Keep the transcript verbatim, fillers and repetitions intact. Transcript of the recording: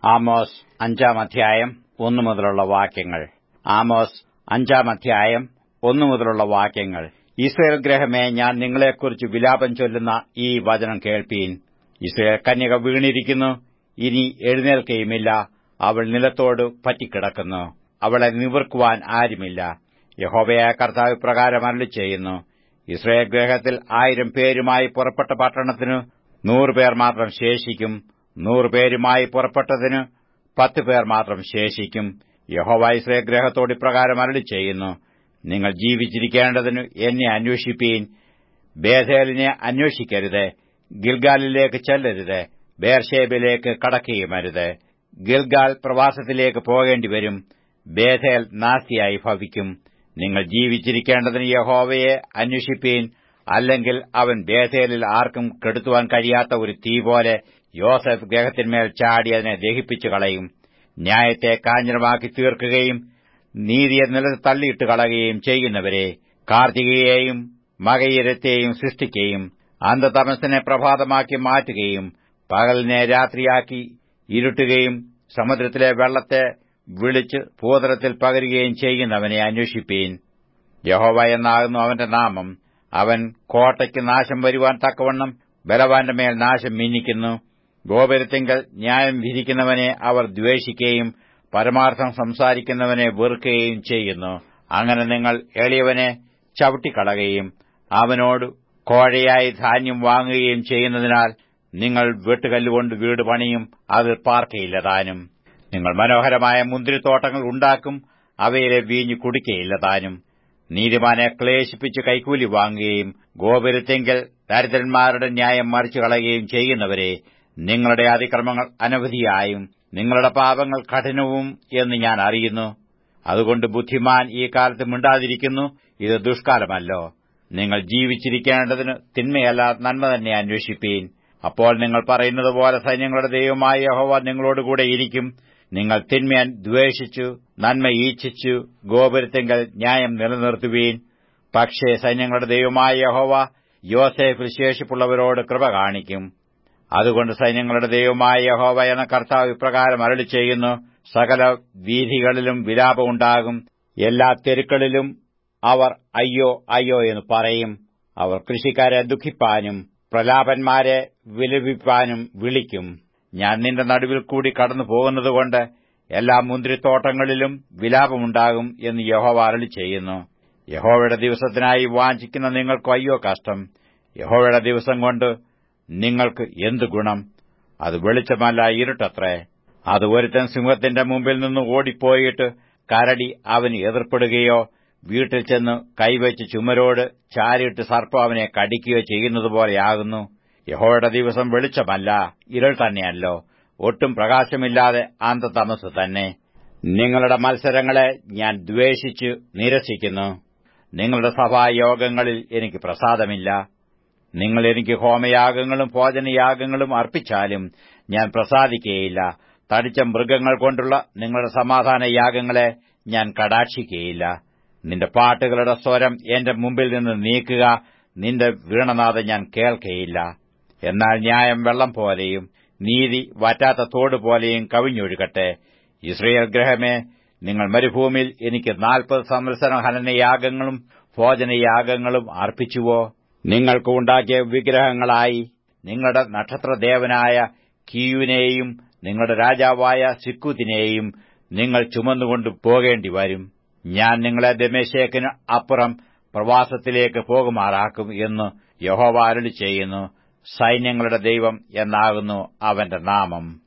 Amos അഞ്ചാം അധ്യായം ഒന്നു മുതലുള്ള വാക്യങ്ങൾ. ആമോസ് അഞ്ചാം അധ്യായം ഒന്നു മുതലുള്ള വാക്യങ്ങൾ. ഇസ്രായേൽ ഗൃഹമേ, ഞാൻ നിങ്ങളെക്കുറിച്ച് വിലാപം ചൊല്ലുന്ന ഈ വചനം കേൾപ്പീൻ. ഇസ്രായേൽ കന്യക വീണിരിക്കുന്നു, ഇനി എഴുന്നേൽക്കുകയുമില്ല. അവൾ നിലത്തോട് പറ്റിക്കിടക്കുന്നു, അവളെ നിവർക്കുവാൻ ആരുമില്ല. യഹോവയായ കർത്താവ് ഇപ്രകാരം അരുളിച്ചെയ്യുന്നു: ഇസ്രായേൽ ഗൃഹത്തിൽ ആയിരം പേരുമായി പുറപ്പെട്ട പട്ടണത്തിനു നൂറുപേർ മാത്രം ശേഷിക്കും. നൂറുപേരുമായി പുറപ്പെട്ടതിന് പത്ത് പേർ മാത്രം ശേഷിക്കും. യഹോവ ഇസ്രായേൽ ഗൃഹത്തോട് ഇപ്രകാരം അരുളിച്ചെയ്യുന്നു: നിങ്ങൾ ജീവിച്ചിരിക്കേണ്ടതിന് എന്നെ അന്വേഷിപ്പീൻ. ബേഥേലിനെ അന്വേഷിക്കരുത്, ഗിൽഗാലിലേക്ക് ചെല്ലരുത്, ബേർശേബയിലേക്ക് കടക്കുകയുമരുത്. ഗിൽഗാൽ പ്രവാസത്തിലേക്ക് പോകേണ്ടിവരും, ബേഥേൽ നാസ്തിയായി ഭവിക്കും. നിങ്ങൾ ജീവിച്ചിരിക്കേണ്ടതിന് യഹോവയെ അന്വേഷിപ്പീൻ. അല്ലെങ്കിൽ അവൻ ബേഥേലിൽ ആർക്കും കെടുത്തുവാൻ കഴിയാത്ത ഒരു തീ പോലെ യോസേഫ് ഗൃഹത്തിന്മേൽ ചാടി അതിനെ ദഹിപ്പിച്ചു കളയും. ന്യായത്തെ കാഞ്ഞിരമാക്കി തീർക്കുകയും നീതിയെ നിലത്ത് തള്ളിയിട്ട് കളയുകയും ചെയ്യുന്നവരെ, കാർത്തികയെയും മകയിരത്തെയും സൃഷ്ടിക്കുകയും അന്ധതമസ്സിനെ പ്രഭാതമാക്കി മാറ്റുകയും പകലിനെ രാത്രിയാക്കി ഇരുട്ടുകയും സമുദ്രത്തിലെ വെള്ളത്തെ വിളിച്ച് ഭൂതലത്തിൽ പകരുകയും ചെയ്യുന്നവനെ അന്വേഷിപ്പീൻ. യഹോവ എന്നാകുന്നു അവന്റെ നാമം. അവൻ കോട്ടയ്ക്ക് നാശം വരുവാൻ തക്കവണ്ണം ബലവാന്റെ മേൽ നാശം മിന്നിക്കുന്നു. ഗോപുരത്തിങ്കൽ ന്യായം വിധിക്കുന്നവനെ അവർ ദ്വേഷിക്കുകയും പരമാർത്ഥം സംസാരിക്കുന്നവനെ വെറുക്കുകയും ചെയ്യുന്നു. അങ്ങനെ നിങ്ങൾ എളിയവനെ ചവിട്ടിക്കളയുകയും അവനോട് കോഴയായി ധാന്യം വാങ്ങുകയും ചെയ്യുന്നതിനാൽ നിങ്ങൾ വെട്ടുകല്ലുകൊണ്ട് വീട് പണിയും, അത് പാർക്കയില്ല താനും. നിങ്ങൾ മനോഹരമായ മുന്തിരിത്തോട്ടങ്ങൾ ഉണ്ടാക്കും, അവയിലെ വീഞ്ഞു കുടിക്കയില്ല താനും. നീതിമാനെ ക്ലേശിപ്പിച്ച് കൈക്കൂലി വാങ്ങുകയും ഗോപുരത്തെങ്കിൽ ദരിദ്രന്മാരുടെ ന്യായം മറിച്ചു കളയുകയും ചെയ്യുന്നവരെ, നിങ്ങളുടെ അതിക്രമങ്ങൾ അനവധിയായും നിങ്ങളുടെ പാപങ്ങൾ കഠിനവും എന്ന് ഞാൻ അറിയുന്നു. അതുകൊണ്ട് ബുദ്ധിമാൻ ഈ കാലത്ത് മിണ്ടാതിരിക്കുന്നു. ഇത് ദുഷ്കാലമല്ലോ. നിങ്ങൾ ജീവിച്ചിരിക്കേണ്ടതിന് തിന്മയല്ല നന്മ തന്നെ അന്വേഷിപ്പീൻ. അപ്പോൾ നിങ്ങൾ പറയുന്നതുപോലെ സൈന്യങ്ങളുടെ ദൈവമായ യഹോവ നിങ്ങളോടുകൂടെ ഇരിക്കും. നിങ്ങൾ തിന്മ ദ്വേഷിച്ചു നന്മ ഈച്ഛിച്ചു ഗോപുരത്തെങ്കിൽ ന്യായം നിലനിർത്തുവീൻ. പക്ഷേ സൈന്യങ്ങളുടെ ദൈവമായ യഹോവ യോസേഫിൽ ശേഷിപ്പുള്ളവരോട് കൃപ കാണിക്കും. അതുകൊണ്ട് സൈന്യങ്ങളുടെ ദൈവമായ യഹോവ എന്ന കർത്താവ് ഇപ്രകാരം അരുളിച്ചെയ്യുന്നു: സകല വീഥികളിലും വിലാപമുണ്ടാകും, എല്ലാ തെരുക്കളിലും അവർ അയ്യോ അയ്യോ എന്ന് പറയും. അവർ കൃഷിക്കാരെ ദുഃഖിപ്പാനും പ്രലാപന്മാരെ വിലപിപ്പാനും വിളിക്കും. ഞാൻ നിന്റെ നടുവിൽ കൂടി കടന്നു പോകുന്നതുകൊണ്ട് എല്ലാ മുന്തിരിത്തോട്ടങ്ങളിലും വിലാപമുണ്ടാകും എന്ന് യഹോവ അരുളിച്ചെയ്യുന്നു. യഹോവയുടെ ദിവസത്തിനായി വാഞ്ചിക്കുന്ന നിങ്ങൾക്ക് അയ്യോ കഷ്ടം. യഹോവയുടെ ദിവസം കൊണ്ട് നിങ്ങൾക്ക് എന്തു ഗുണം? അത് വെളിച്ചമല്ല, ഇരുട്ടത്രേ. അത് ഒരുത്തൻ സിംഹത്തിന്റെ മുമ്പിൽ നിന്ന് ഓടിപ്പോയിട്ട് കരടി അവന് എതിർപ്പെടുകയോ വീട്ടിൽ ചെന്ന് കൈവച്ച് ചുമരോട് ചാരിയിട്ട് സർപ്പം അവനെ കടിക്കുകയോ ചെയ്യുന്നതുപോലെയാകുന്നു. യഹോവയുടെ ദിവസം വെളിച്ചമല്ല, ഇരുൾ തന്നെയല്ലോ, ഒട്ടും പ്രകാശമില്ലാതെ അന്ധതമസ് തന്നെ. നിങ്ങളുടെ മത്സരങ്ങളെ ഞാൻ ദ്വേഷിച്ചു നിരസിക്കുന്നു. നിങ്ങളുടെ സഭായോഗങ്ങളിൽ എനിക്ക് പ്രസാദമില്ല. നിങ്ങൾ എനിക്ക് ഹോമയാഗങ്ങളും ഭോജനയാഗങ്ങളും അർപ്പിച്ചാലും ഞാൻ പ്രസാദിക്കുകയില്ല. തടിച്ച മൃഗങ്ങൾ കൊണ്ടുള്ള നിങ്ങളുടെ സമാധാനയാഗങ്ങളെ ഞാൻ കടാക്ഷിക്കുകയില്ല. നിന്റെ പാട്ടുകളുടെ സ്വരം എന്റെ മുമ്പിൽ നിന്ന് നീക്കുക, നിന്റെ വീണനാദം ഞാൻ കേൾക്കയില്ല. എന്നാൽ ന്യായം വെള്ളം പോലെയും നീതി വറ്റാത്ത തോടുപോലെയും കവിഞ്ഞൊഴുകട്ടെ. ഇസ്രായേൽ ഗൃഹമേ, നിങ്ങൾ മരുഭൂമിയിൽ എനിക്ക് നാൽപ്പത് സംവത്സരം ഹനനയാഗങ്ങളും ഭോജനയാഗങ്ങളും അർപ്പിച്ചുവോ? നിങ്ങൾക്ക് ഉണ്ടാക്കിയ വിഗ്രഹങ്ങളായി നിങ്ങളുടെ നക്ഷത്രദേവനായ കീയുവിനെയും നിങ്ങളുടെ രാജാവായ സിക്കൂത്തിനെയും നിങ്ങൾ ചുമന്നുകൊണ്ടു പോകേണ്ടി വരും. ഞാൻ നിങ്ങളെ ദമേശേക്കിന് അപ്പുറം പ്രവാസത്തിലേക്ക് പോകുമാറാക്കും എന്ന് യഹോവ അരുളിച്ചെയ്യുന്നു. സൈന്യങ്ങളുടെ ദൈവം എന്നാകുന്നു അവന്റെ നാമം.